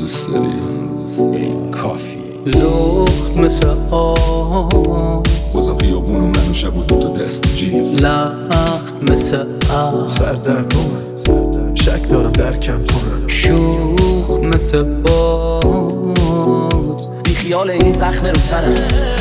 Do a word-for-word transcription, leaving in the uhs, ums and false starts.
دوست داری این کافی لخت مثل آب بازم خیابون و من و شب و دوتا دست جیب لخت مثل آب سردرگمه شک دارم درکم کنم شوخ مثل باز بی خیال این زخم رو تنم